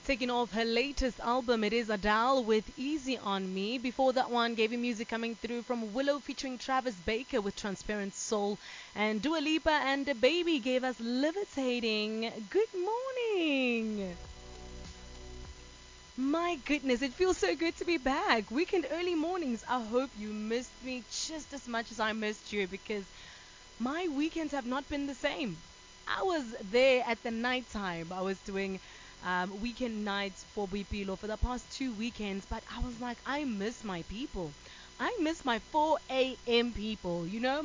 Taking off her latest album, it is Adele with Easy on Me. Before that one, gave you music coming through from Willow featuring Travis Baker with Transparent Soul. And Dua Lipa and the Baby gave us Levitating. Good morning. My goodness, it feels so good to be back. Weekend early mornings. I hope you missed me just as much as I missed you because my weekends have not been the same. I was there at the night time. I was doing weekend nights for Boipilo for the past 2 weekends, but I was like, I miss my people. I miss my 4 a.m. people.